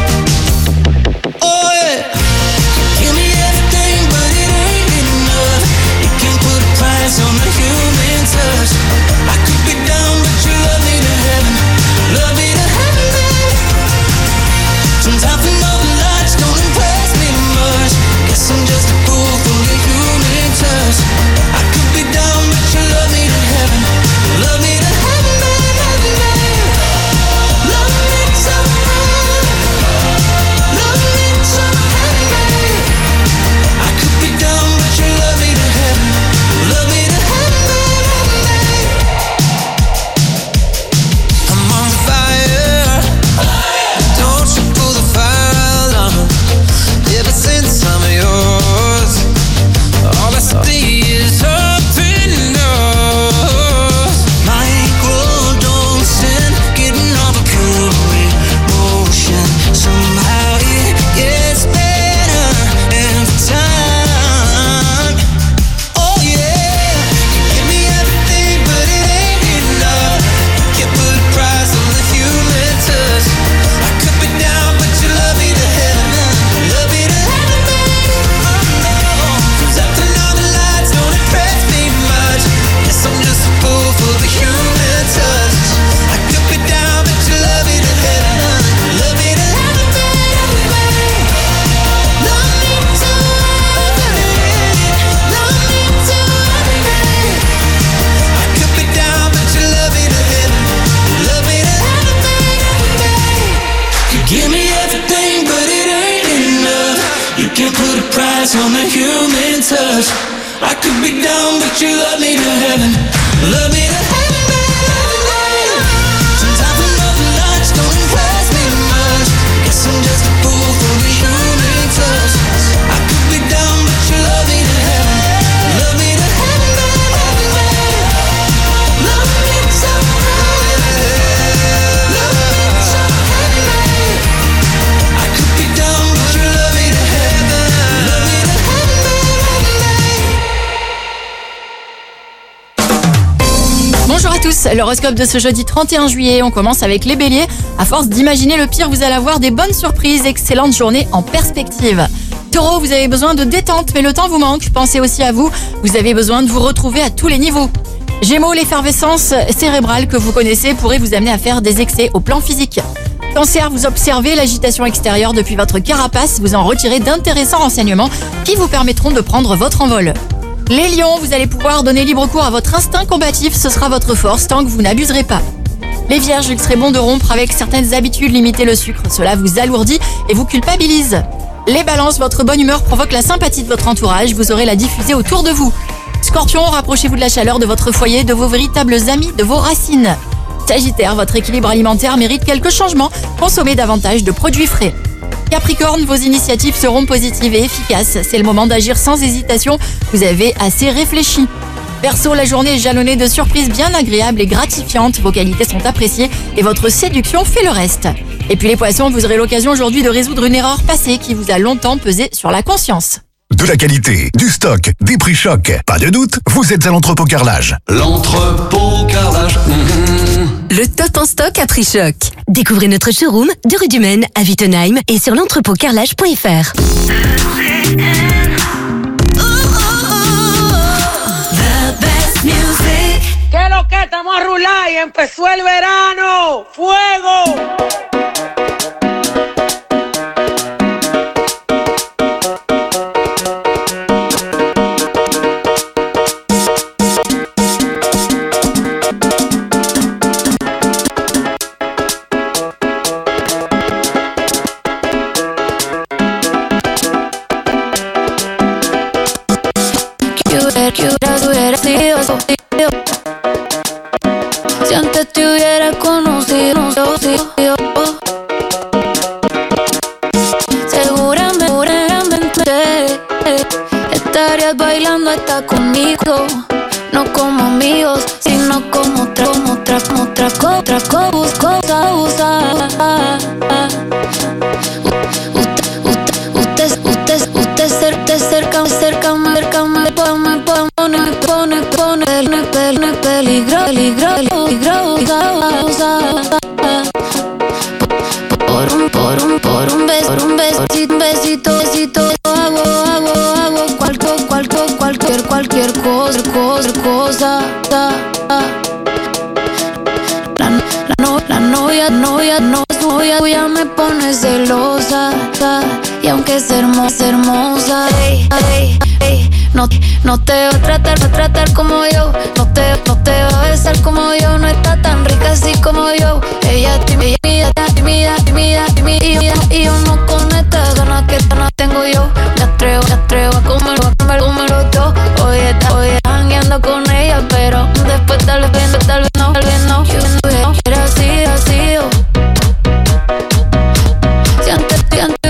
On the human touch, I could be down, but you love me to heaven, love me to heaven, baby. Sometimes the northern lights don't impress me much. Guess I'm just a fool for the human touch. I could be down, but you love me to heaven, love me to heaven, baby, baby. Love me so much, love me so heaven, baby. I could be down, but you love me to heaven, love me. On the human touch, I could be down, but you love me to heaven, love me to heaven, baby. Sometimes the northern lights don't impress me much. Guess I'm just a fool for the human touch. I could be down, but you love me to heaven, love me to heaven, baby. Love me so heaven, love me so heaven, baby. I could be down, but you love me to heaven, love me. Bonjour à tous, l'horoscope de ce jeudi trente et un juillet, on commence avec les béliers. À force d'imaginer le pire, vous allez avoir des bonnes surprises, excellente journée en perspective. Taureau, vous avez besoin de détente, mais le temps vous manque, pensez aussi à vous, vous avez besoin de vous retrouver à tous les niveaux. Gémeaux, l'effervescence cérébrale que vous connaissez pourrait vous amener à faire des excès au plan physique. Cancer, vous observez l'agitation extérieure depuis votre carapace, vous en retirez d'intéressants renseignements qui vous permettront de prendre votre envol. Les lions, vous allez pouvoir donner libre cours à votre instinct combatif, ce sera votre force tant que vous n'abuserez pas. Les vierges, il serait bon de rompre avec certaines habitudes, limiter le sucre, cela vous alourdit et vous culpabilise. Les balances, votre bonne humeur provoque la sympathie de votre entourage, vous aurez la diffuser autour de vous. Scorpion, rapprochez-vous de la chaleur de votre foyer, de vos véritables amis, de vos racines. Sagittaire, votre équilibre alimentaire mérite quelques changements, consommez davantage de produits frais. Capricorne, vos initiatives seront positives et efficaces. C'est le moment d'agir sans hésitation. Vous avez assez réfléchi. Verseau, la journée est jalonnée de surprises bien agréables et gratifiantes. Vos qualités sont appréciées et votre séduction fait le reste. Et puis les poissons, vous aurez l'occasion aujourd'hui de résoudre une erreur passée qui vous a longtemps pesé sur la conscience. De la qualité, du stock, des prix chocs. Pas de doute, vous êtes à l'entrepôt carrelage. L'entrepôt carrelage. Mmh. le top en stock à prix choc. Découvrez notre showroom de rue du Maine à Wittenheim et sur l'entrepôt carrelage point f r. ¿Qué lo que estamos a rular y empezó el verano? ¡Fuego! Si antes te hubiera conocido, seguramente estarías bailando hasta conmigo, no como amigos, sino como otra, como otra, como otra, otra cosa, usa. Usted, usted, usted, usted cerca, cerca, cerca, cerca, me pone, me pone, pone, pone, pone, peligro, peligro, peligrosa. Por un, por un, por un beso, por un besito, un besito, besito, hago, hago, hago cualquier, cualquier, cualquier, cualquier cosa, cosa, cosa. La, la, no, la novia, novia, no es novia, ya me pone celosa. Y aunque es hermosa, hermosa, ey, ey, ey, no, no te va a tratar, va a tratar como yo. No te, no te va a besar como yo. No está tan rica así como yo. Ella es tímida, tímida, tímida, tímida. Y yo no con estas ganas que ganas tengo yo. Me atrevo, me atrevo a comer, a comer, comerlo todo. Hoy está, hoy está jangueando con ella, pero después tal vez, tal vez no, tal vez no. Yo no quiero así, así. Si antes, si antes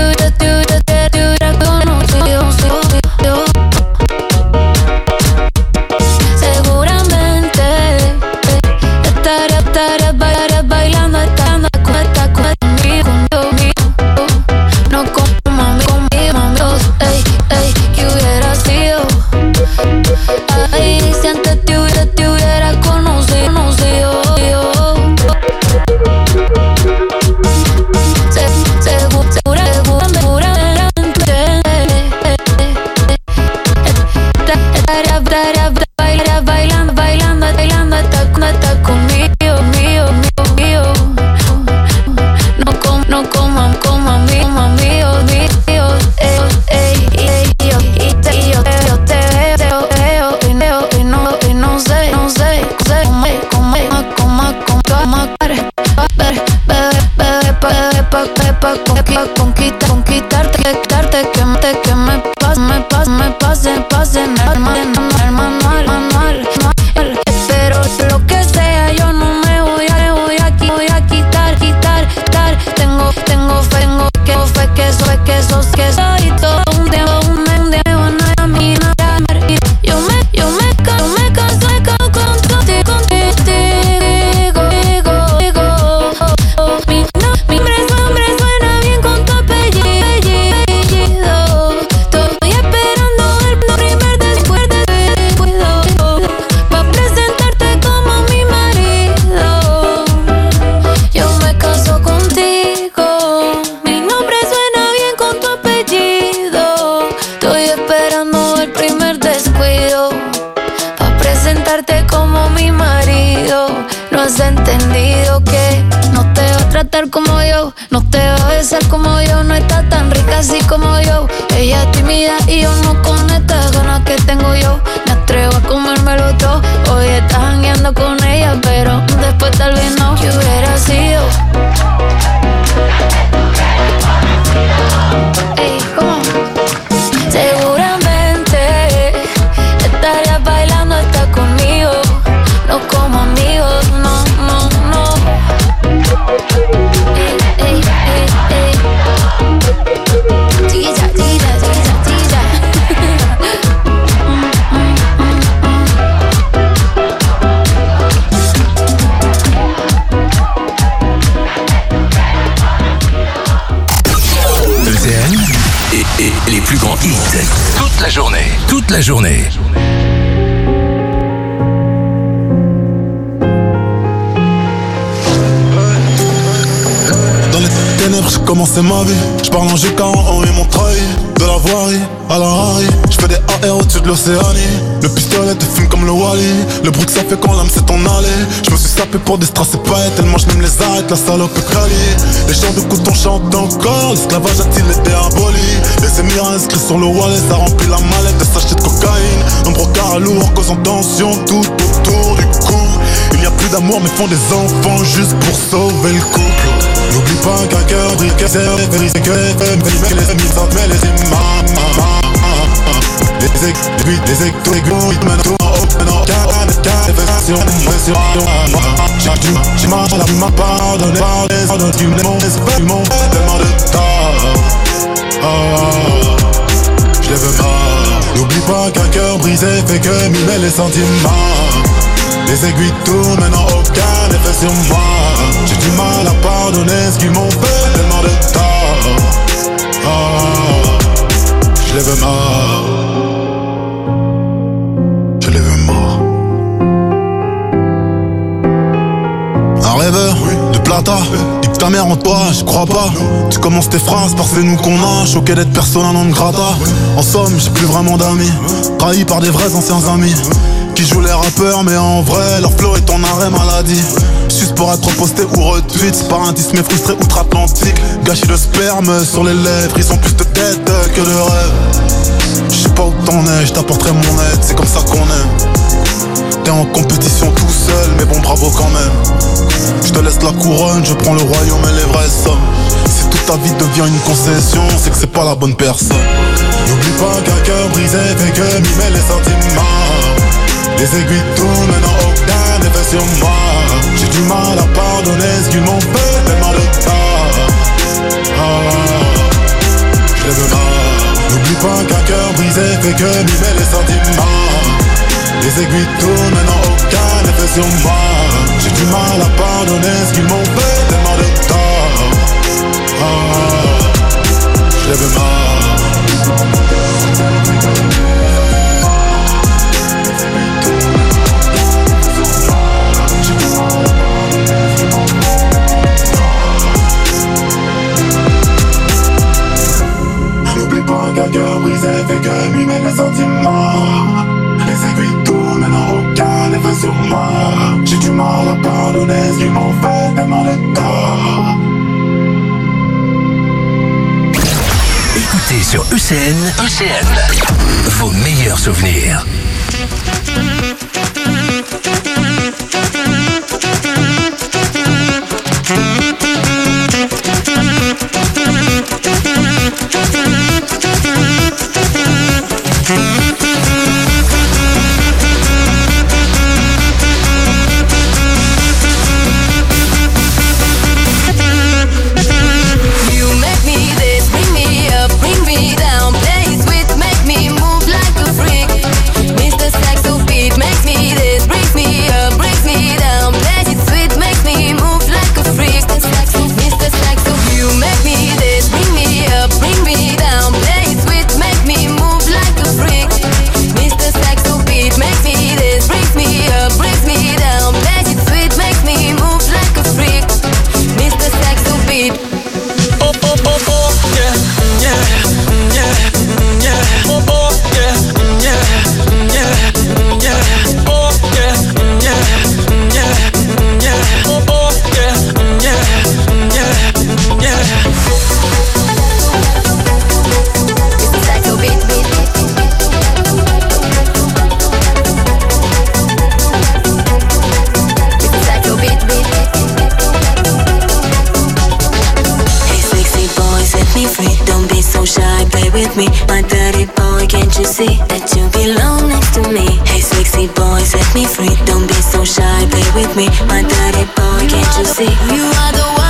conquista, conquistarte, quitarte, que me, que me pase, me pase, me pase, pase, manual, manual, manual. Pero lo que sea, yo no me voy a, voy a, voy a quitar, quitar, quitar. Tengo, tengo fe, tengo que fe, que soy, que sos, que soy todo un día, un día, a mí, yo me, yo me caso, me caso, me caso contigo, contigo, digo, digo, mi, no, mi nombre, nombre suena bien con tu apellido. Estoy esperando el primer después de descuido pa' presentarte como mi marido. Yo me caso contigo. Mi nombre suena bien con tu apellido. Estoy esperando el primer descuido pa' presentarte como mi marido. No has entendido que no te va a tratar como yo, no te va a besar como yo, no está tan rica así como yo. Ella es tímida y yo no con estas ganas que tengo yo. Me atrevo a comérmelo todo. Hoy estás jangueando con ella, pero después tal vez no. ¿Qué hubiera sido? Ey, ¿cómo? Seguramente estarías bailando hasta conmigo, no como amigos, no, no, no. Ey, ey, ey, ey. Tira, tira, tira, tira. E C N et, et les plus grands hits. Toute la journée. Toute la journée. j'ai commencé ma vie. J'parle en G quarante, Henri Montreuil. De la voirie à la Harry. J'fais des A R au-dessus de l'Océanie. Le pistolet te fume comme le Wally. Le bruit que ça fait quand l'âme s'est en allée. J'me suis sapé pour des strass et paillettes. Tellement j'n'aime les arrêtes, la salope est quali. Les chants de coton chantent encore. L'esclavage a-t-il été aboli? Les émirats inscrits sur le wallet. Ça remplit la mallette de sachets de cocaïne. Nombreux car lourd, causant tension tout autour du cou. Il n'y a plus d'amour mais font des enfants juste pour sauver le couple. N'oublie pas qu'un cœur brille, que c'est vérifié, que les les amis sentent, mais les imams. Les aiguilles, les aiguilles, maintenant en haut, maintenant canne, canne, version, version. J'ai du, j'ai mal à ma pardonner, pardonner, tu m'aimes, mon esprit, mon tellement de tort. Je les veux pas. N'oublie pas qu'un cœur brisé fait que mimer les sentiments. Les aiguilles tournent, maintenant aucun effet sur moi. J'ai du mal à pardonner ce qu'ils m'ont fait, tellement de tort. Oh, je les veux morts. Je les veux morts. Un rêveur de plata, nique ta mère en toi, je crois pas. Tu commences tes phrases par c'est nous qu'on a, choqué d'être persona non grata. En somme, j'ai plus vraiment d'amis, trahi par des vrais anciens amis. Qui jouent les rappeurs mais en vrai leur flow est en arrêt maladie. Juste pour être posté ou retweet, c'est par un disque mais frustré outre-Atlantique. Gâchis de sperme sur les lèvres, ils ont plus de tête que de rêve. Je sais pas où t'en es, je t'apporterai mon aide, c'est comme ça qu'on est. T'es en compétition tout seul, mais bon bravo quand même. Je te laisse la couronne, je prends le royaume et les vraies sommes. Si toute ta vie devient une concession, c'est que c'est pas la bonne personne. N'oublie pas qu'un cœur brisé fait que mimer les sentiments. Les aiguilles tournent, maintenant aucun effet sur moi. J'ai du mal à pardonner ce qu'ils m'ont fait, tellement de tort. Oh, je les veux pas. N'oublie pas qu'un cœur brisé fait que mimer les sentiments. Les aiguilles tournent, maintenant aucun effet sur moi. J'ai du mal à pardonner ce qu'ils m'ont fait, tellement de tort. Oh, je les veux pas. N'oublie pas qu'un cœur brisé fait que mimer les sentiments. Les aiguilles tournent, maintenant aucun effet sur moi. J'ai du mal à pardonner ce qu'ils m'ont fait, tellement de tort. Écoutez sur E C N, E C N, vos meilleurs souvenirs. Me, my dirty boy, can't you see? You are the one.